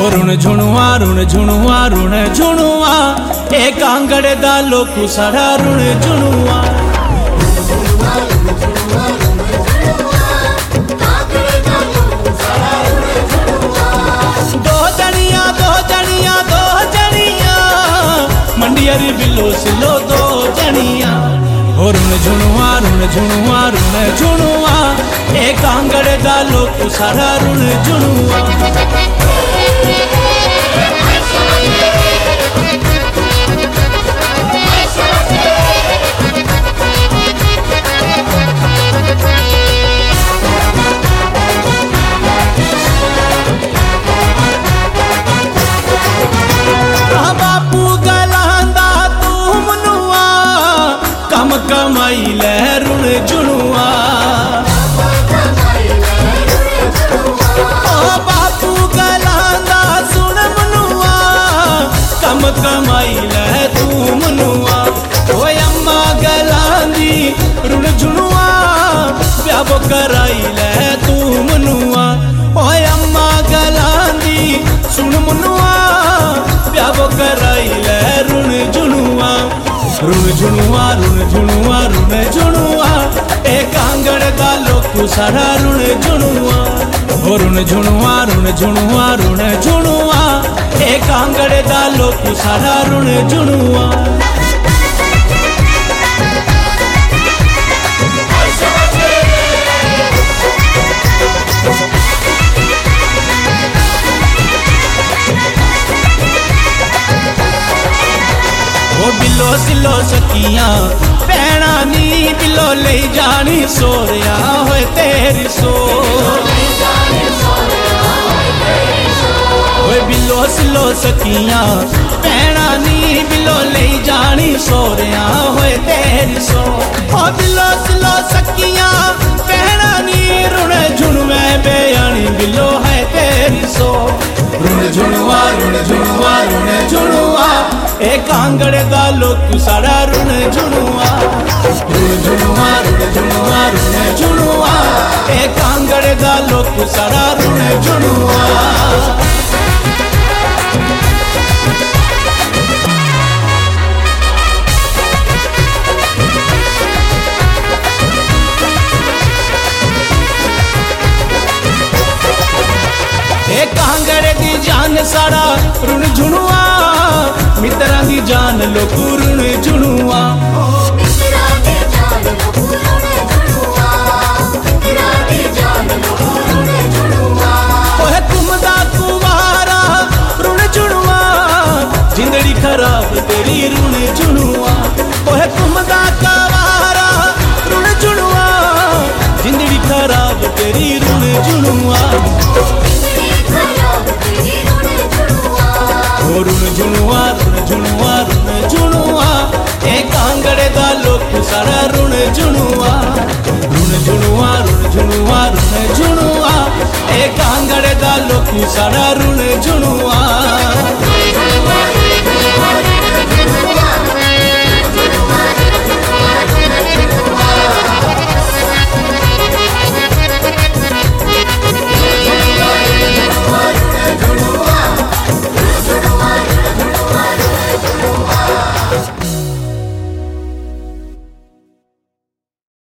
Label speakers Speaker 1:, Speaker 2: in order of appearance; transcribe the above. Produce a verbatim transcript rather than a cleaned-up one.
Speaker 1: रुण झुणुआ रुण झुणुआ रुण झुणुआ एक आंगड़े दा लोकू सारा रुण झुणुआ। दो जनिया दो जनिया दो जनिया मंडियरी बिलो सिलो दो जनिया। रुण झुणुआ रुण झुणुआ रुण झुणुआ एक आंगड़े दा लोकू सारा रुण झुणुआ। कमाई ले रुण झुणुआ ओ बापू गलांदा सुन मनुआ कम कमाई ले तू मनुआ। ओ अम्मा गलांदी रुण झुणुआ प्याब कराई ले तू मनुआ। ओ अम्मा गलांदी सुन मनुआ प्याब कराई ले रुण झुणुआ। रुण झुणुआ रुण झुणुआ रुण झुणुआ एक आंगड़ दा लोकू सारा रुण झुणुआ। हो रुण झुणुआ रुण झुणुआ रुण झुणुआ एक आंगड़ दा लोकू सारा रुण झुणुआ। बिलो सिलो सकियां भैणा नी बिलो ले जानी सोरिया होए तेरी सो। होए बिलो सिलो सकियां भैणा नी बिलो ले जानी सोरिया होए तेरी सो। ओ बिलो सिलो सकियां भैणा नी रुण झुणुए बेयानी बिलो है तेरी सो। रुण झुणुआ रुण झुणुआ रुण झुणुआ एक आंगड़े दा लोकू सारा रुण झुणुआ। रुण झुणुआ रुण झुणुआ रुण झुणुआ एक आंगड़े दा लोकू सारा रुण झुणुआ। एक आंगड़े दी जान सारा रुण झुणुआ मित्रा दी जान लोकू रुण झुणुआ। ओहे कुमदा कुमारा रुण झुणुआ जिंदड़ी खराब तेरी रुण झुणुआ। ओहे कुमदा कुमारा रुण झुणुआ जिंदड़ी खराब तेरी रुण झुणुआ। रुण झुणुआ रुण झुणुआ रुण झुणुआ एक आंगड़े दा लोकू सारा रुण झुणुआ। रुण झुणुआ रुण झुणुआ रुण झुणुआ एक आंगड़े दा लोकू सारा रुण झुणुआ।